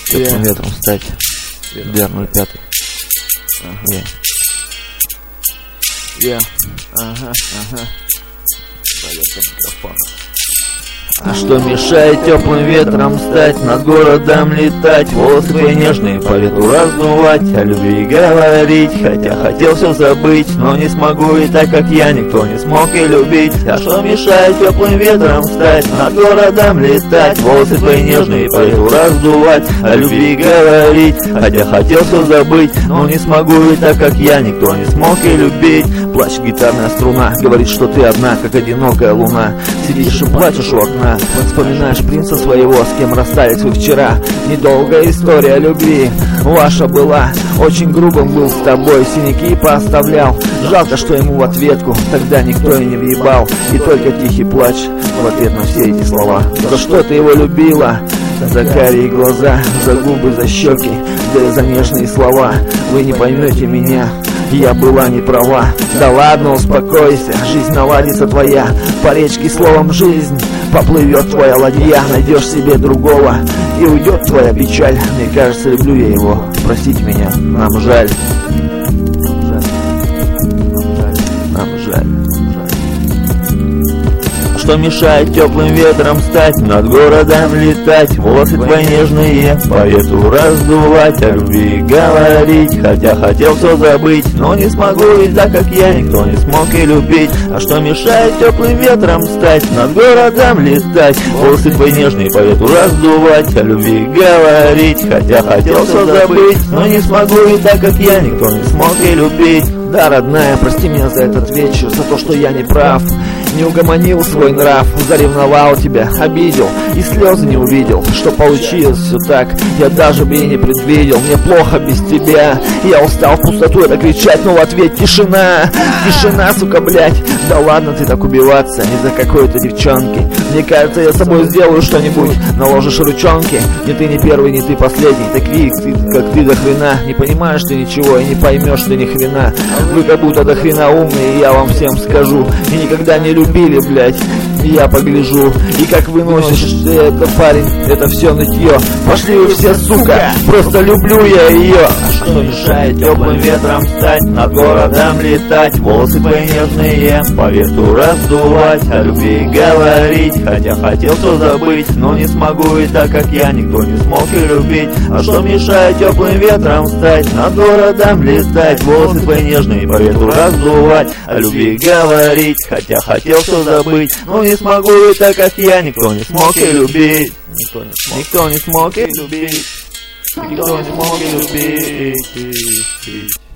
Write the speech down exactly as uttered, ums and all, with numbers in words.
Теплым ветром стать. Дэр ноль пять. Ага. Я. Ага, ага. Поверьте, микрофон. А что мешает теплым ветром стать, над городом летать, волосы твои нежные по ветру раздувать, о любви говорить, хотя хотел все забыть, но не смогу, и так как я никто не смог и любить. А что мешает теплым ветром стать, над городом летать, волосы твои нежные по ветру раздувать, о любви говорить, хотя хотел все забыть, но не смогу, и так как я никто не смог и любить. Плачет гитарная струна, говорит, что ты одна, как одинокая луна. Сидишь и плачешь у окна, вспоминаешь принца своего, с кем расстались вы вчера. Недолгая история любви ваша была, очень грубым был с тобой, синяки пооставлял. Жалко, что ему в ответку тогда никто и не въебал, и только тихий плач в ответ на все эти слова. За что ты его любила? За карие глаза, за губы, за щеки, да и за нежные слова. Вы не поймете меня, я была не права. Да ладно, успокойся, жизнь наладится твоя. По речке словом жизнь поплывет твоя ладья. Найдешь себе другого, и уйдет твоя печаль. Мне кажется, люблю я его, простите меня, нам жаль. Нам жаль. Что мешает теплым ветром стать, над городом летать, волосы твои нежные по ветру раздувать, о любви говорить, хотя хотел все забыть, но не смогу, ведь так как я никто не смог и любить. А что мешает теплым ветром стать, над городом летать, волосы твои нежные по ветру раздувать, о любви говорить, хотя хотел все забыть, но не смогу, ведь так как я никто не смог и любить. Да, родная, прости меня за этот вечер, за то, что я не прав, не угомонил свой нрав, заревновал тебя, обидел и слезы не увидел. Что получилось все так, я даже бы и не предвидел. Мне плохо без тебя, я устал в пустоту это кричать, но в ответ тишина. Тишина, сука, блять. Да ладно ты так убиваться из-за какой-то девчонки. Мне кажется, я с тобой сделаю что-нибудь, наложишь ручонки. Не ты не первый, не ты последний, такие ты, как ты, до хрена. Не понимаешь ты ничего и не поймешь ты ни хрена. Вы как будто до хрена умные, и я вам всем скажу. И никогда не любили, блять, я погляжу. И как выносишь ты это, парень, это все нытье. Пошли вы все, сука, просто люблю я ее. А что мешает теплым ветром стать, над городом летать, волосы твои нежные по ветру раздувать, о любви говорить, хотя хотел все забыть, но не смогу, и так как я никто не смог и любить. А что мешает теплым ветром стать, над городом летать, волосы твои нежные по ветру раздувать, о любви говорить, хотя хотел все забыть, но не смогу, и так как я никто не смог и любить. Никто не смог, никто не смог и любить. Никто не смог и любить.